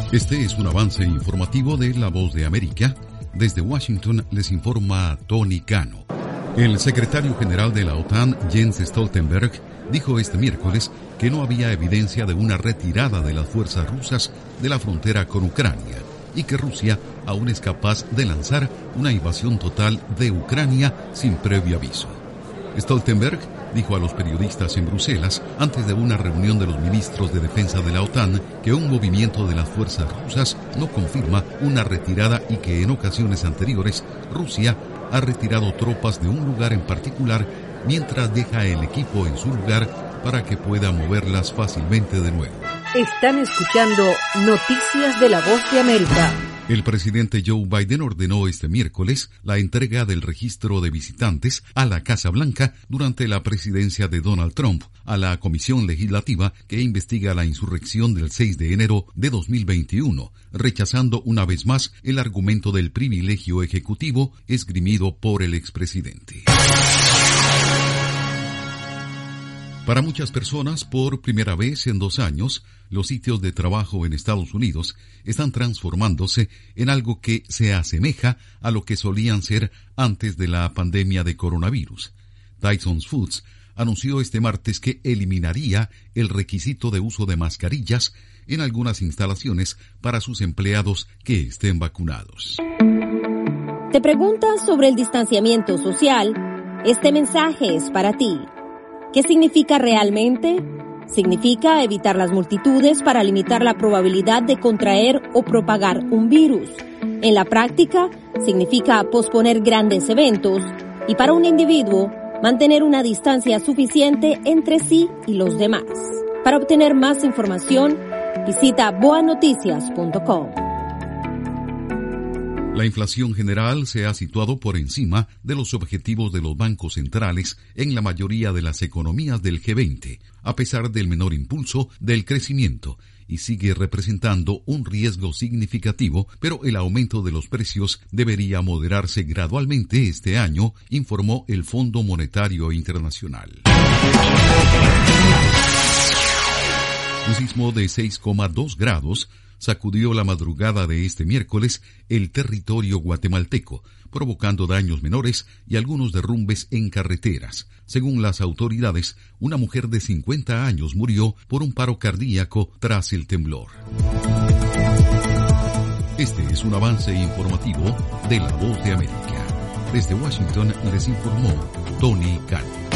Este es un avance informativo de La Voz de América. Desde Washington les informa Tony Cano. El secretario general de la OTAN, Jens Stoltenberg, dijo este miércoles que no había evidencia de una retirada de las fuerzas rusas de la frontera con Ucrania y que Rusia aún es capaz de lanzar una invasión total de Ucrania sin previo aviso. Stoltenberg dijo a los periodistas en Bruselas, antes de una reunión de los ministros de defensa de la OTAN, que un movimiento de las fuerzas rusas no confirma una retirada y que en ocasiones anteriores Rusia ha retirado tropas de un lugar en particular mientras deja el equipo en su lugar para que pueda moverlas fácilmente de nuevo. Están escuchando Noticias de La Voz de América. El presidente Joe Biden ordenó este miércoles la entrega del registro de visitantes a la Casa Blanca durante la presidencia de Donald Trump a la comisión legislativa que investiga la insurrección del 6 de enero de 2021, rechazando una vez más el argumento del privilegio ejecutivo esgrimido por el expresidente. Para muchas personas, por primera vez en 2 años, los sitios de trabajo en Estados Unidos están transformándose en algo que se asemeja a lo que solían ser antes de la pandemia de coronavirus. Tyson Foods anunció este martes que eliminaría el requisito de uso de mascarillas en algunas instalaciones para sus empleados que estén vacunados. ¿Te preguntas sobre el distanciamiento social? Este mensaje es para ti. ¿Qué significa realmente? Significa evitar las multitudes para limitar la probabilidad de contraer o propagar un virus. En la práctica, significa posponer grandes eventos y para un individuo, mantener una distancia suficiente entre sí y los demás. Para obtener más información, visita boanoticias.com. La inflación general se ha situado por encima de los objetivos de los bancos centrales en la mayoría de las economías del G20, a pesar del menor impulso del crecimiento, y sigue representando un riesgo significativo, pero el aumento de los precios debería moderarse gradualmente este año, informó el Fondo Monetario Internacional. Un sismo de 6,2 grados sacudió la madrugada de este miércoles el territorio guatemalteco, provocando daños menores y algunos derrumbes en carreteras. Según las autoridades, una mujer de 50 años murió por un paro cardíaco tras el temblor. Este es un avance informativo de La Voz de América. Desde Washington les informó Tony Cano.